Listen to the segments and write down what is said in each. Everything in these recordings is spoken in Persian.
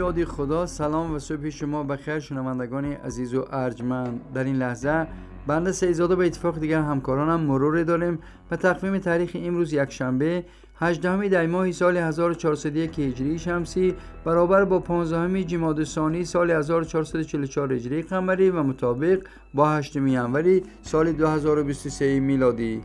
یاد خدا. سلام و صبح شما بخیر شنوندگان عزیز و ارجمند. در این لحظه بنده سیدزاده به اتفاق دیگر همکارانم مرور داریم به تقویم تاریخ امروز یکشنبه 18 دی ماه سال 1401 هجری شمسی برابر با 15 جمادی الثانی سال 1444 هجری قمری و مطابق با 8 ینوری سال 2023 میلادی.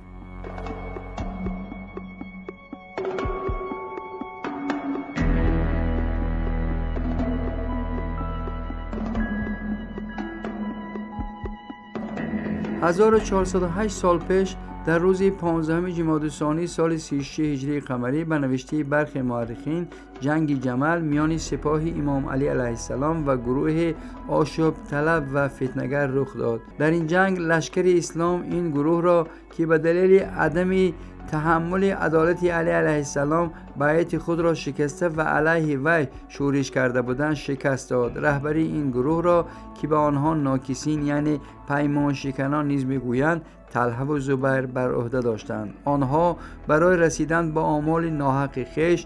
هزار و 408 سال پیش در روز 15 جمادی الثانی سال 36 هجری قمری به نوشته برخی مورخین جنگ جمل میان سپاه امام علی علیه السلام و گروه آشوب طلب و فتنه‌گر رخ داد. در این جنگ لشکر اسلام این گروه را که به دلیل عدم تحمل عدالت علی علیه السلام بیعت خود را شکسته و علیه وی شورش کرده بودند شکست داد. رهبری این گروه را که به آنها ناکسین یعنی پیمان شکنان نیز میگویند طلحه و زبیر بر عهده داشتند. آنها برای رسیدن به آمال ناحق خویش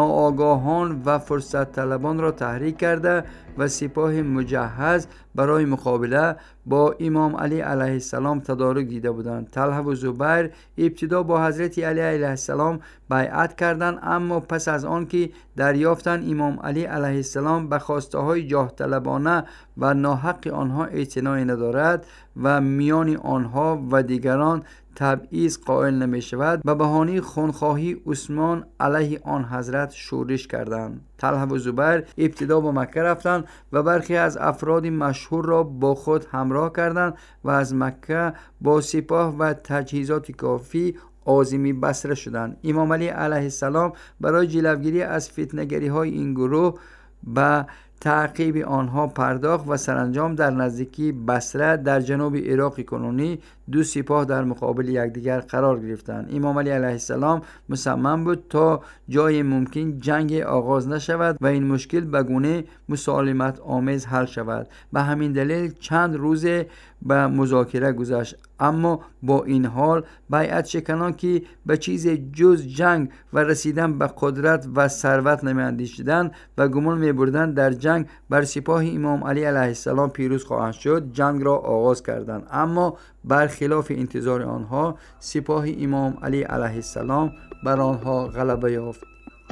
ناآگاهان و فرصت طلبان را تحریک کرده و سپاه مجهز برای مقابله با امام علی علیه السلام تدارک دیده بودند. طلحه و زبیر ابتدا با حضرت علی علیه السلام بیعت کردند، اما پس از آن که دریافتند امام علی علیه السلام به خواسته های جاه طلبانه و ناحق آنها اعتنایی ندارد و میان آنها و دیگران تبعیض قائل نمی شود، به بهانه خونخواهی عثمان علیه آن حضرت شورش کردند. طلحه و زبیر ابتدا به مکه رفتند و برخی از افراد مشهور را با خود همراه کردند و از مکه با سپاه و تجهیزات کافی عازم بصره شدند. امام علی علیه السلام برای جلوگیری از فتنه‌گری های این گروه به تعقیب آنها پرداخت و سرانجام در نزدیکی بصره در جنوب عراق کنونی دو سپاه در مقابل یکدیگر قرار گرفتند. امام علی علیه السلام مصمم بود تا جای ممکن جنگ آغاز نشود و این مشکل به گونه مسالمت آمیز حل شود. به همین دلیل چند روز به مذاکره گذشت، اما با این حال بیعت شکنان که به چیز جز جنگ و رسیدن به قدرت و ثروت نمی‌اندیشیدند و گمان می‌بردند در جنگ بر سپاه امام علی علیه السلام پیروز خواهند شد، جنگ را آغاز کردند. اما برخلاف انتظار آنها سپاه امام علی علیه السلام بر آنها غلبه یافت.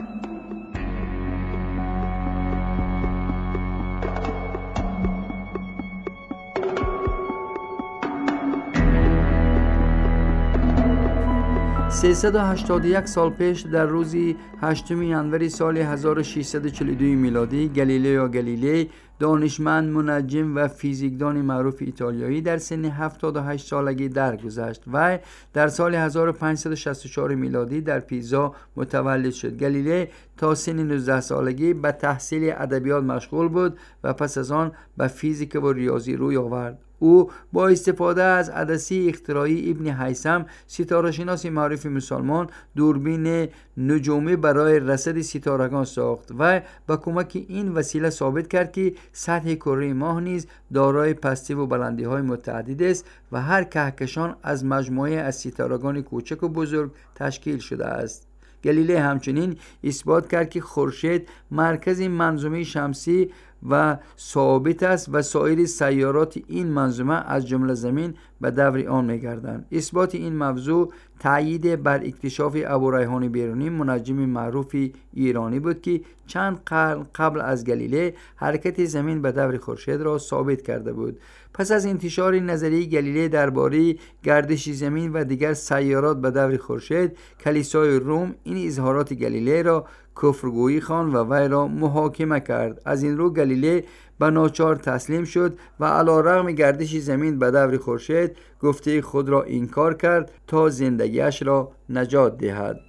یک سال پیش در روز 8 ینوری سال 1642 میلادی گالیلئو گالیلی دانشمند، منجم و فیزیکدان معروف ایتالیایی در سن 78 سالگی درگذشت. و در سال 1564 میلادی در پیزا متولد شد. گالیله تا سن 19 سالگی به تحصیل ادبیات مشغول بود و پس از آن به فیزیک و ریاضی روی آورد. او با استفاده از عدسه اختراعی ابن هیثم ستاره‌شناس معروف مسلمان دوربین نجومی برای رصد ستارگان ساخت و با کمک این وسیله ثابت کرد که سطح کره ماه نیز دارای پستی و بلندی های متعدد است و هر کهکشان از مجموعه از ستارگان کوچک و بزرگ تشکیل شده است. گالیله همچنین اثبات کرد که خورشید مرکز منظومه شمسی و ثابت است و سایر سیارات این منظومه از جمله زمین به دور آن می‌گردند. اثبات این موضوع تأیید بر اکتشاف ابوریحان بیرونی منجم معروف ایرانی بود که چند قرن قبل از گالیله حرکت زمین به دور خورشید را ثابت کرده بود. پس از انتشار نظریه گالیله درباره گردش زمین و دیگر سیارات به دور خورشید، کلیسای روم این اظهارات گالیله را کفرگویی خواند و وی را محاکمه کرد. از این رو گالیله به ناچار تسلیم شد و علی رغم گردش زمین به دور خورشید گفته خود را انکار کرد تا زندگیش را نجات دهد.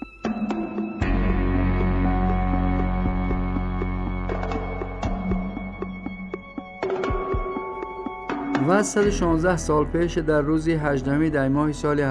و 116 سال پیش در روز 18 دی ماه سال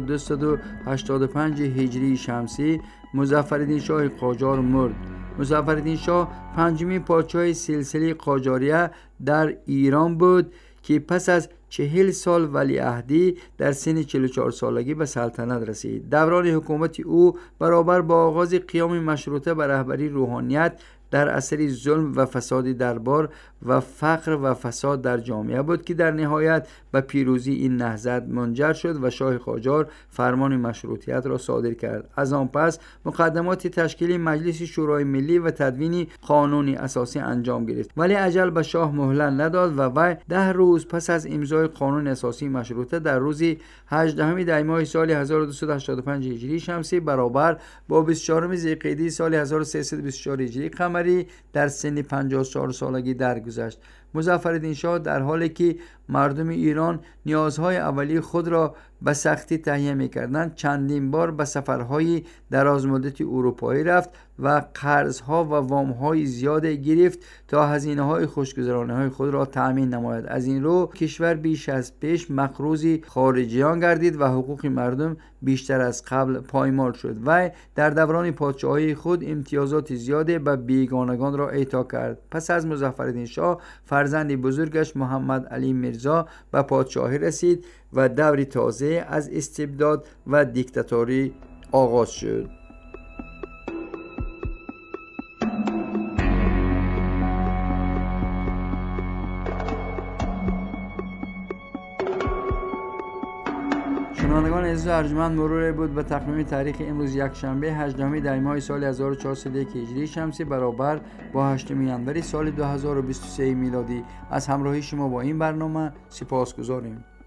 1285 هجری شمسی مظفرالدین شاه قاجار مرد. مظفرالدین شاه پنجمین پادشاه سلسله قاجاریه در ایران بود که پس از 40 سال ولیعهدی در سن 44 سالگی به سلطنت رسید. دوران حکومت او برابر با آغاز قیام مشروطه بر رهبری روحانیت در اثر ظلم و فساد دربار و فقر و فساد در جامعه بود که در نهایت به پیروزی این نهضت منجر شد و شاه قاجار فرمان مشروطیت را صادر کرد. از آن پس مقدمات تشکیل مجلس شورای ملی و تدوین قانون اساسی انجام گرفت، ولی اجل به شاه مهلت نداد و وی 10 روز پس از امضای قانون اساسی مشروطه در روز 18 دی ماه سال 1285 هجری شمسی برابر با 24 ذوالقعده سال 1324 هجری قمری در سن 54 سالگی درگذشت. مظفرالدین شاه در حالی که مردم ایران نیازهای اولیه خود را به سختی تهیه می‌کردند، چندین بار به سفرهای درازمدت اروپایی رفت و قرضها و وام‌های زیاد گرفت تا هزینه‌های خوشگذرانی‌های خود را تأمین نماید. از این رو کشور بیش از پیش مقروض خارجیان گردید و حقوق مردم بیشتر از قبل پایمال شد. و در دوران پادشاهی خود امتیازات زیاده به بیگانگان را اعطا کرد. پس از مظفرالدین شاه فرزند بزرگش محمد علی میرزا به پادشاهی رسید و دوری تازه از استبداد و دیکتاتوری آغاز شد. شنوندگان عزیز و ارجمند، مرور بود به تقویم تاریخ امروز یکشنبه 18 دی ماه سال 1401 هجری شمسی برابر با 8 ژانویه سال 2023 میلادی. از همراهی شما با این برنامه سپاسگزاریم.